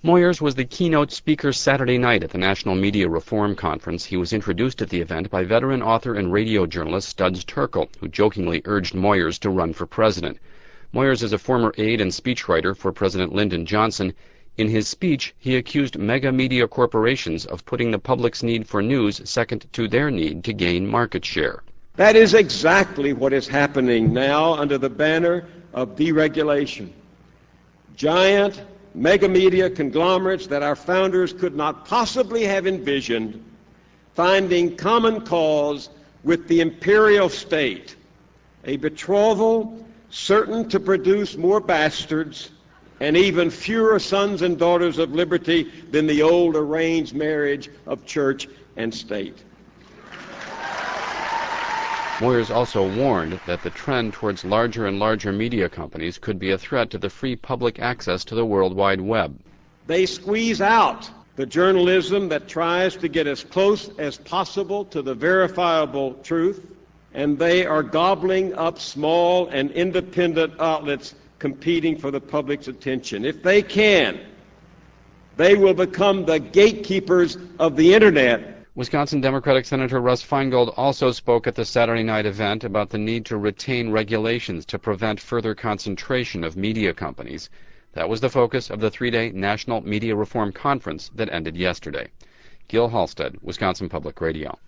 Moyers was the keynote speaker Saturday night at the National Media Reform Conference. He was introduced at the event by veteran author and radio journalist Studs Terkel, who jokingly urged Moyers to run for president. Moyers is a former aide and speechwriter for President Lyndon Johnson. In his speech, he accused mega media corporations of putting the public's need for news second to their need to gain market share. That is exactly what is happening now under the banner of deregulation. Giant mega media conglomerates that our founders could not possibly have envisioned finding common cause with the imperial state, a betrothal certain to produce more bastards and even fewer sons and daughters of liberty than the old arranged marriage of church and state. Moyers also warned that the trend towards larger and larger media companies could be a threat to the free public access to the World Wide Web. They squeeze out the journalism that tries to get as close as possible to the verifiable truth, and they are gobbling up small and independent outlets competing for the public's attention. If they can, they will become the gatekeepers of the Internet. Wisconsin Democratic Senator Russ Feingold also spoke at the Saturday night event about the need to retain regulations to prevent further concentration of media companies. That was the focus of the three-day National Media Reform Conference that ended yesterday. Gil Halstead, Wisconsin Public Radio.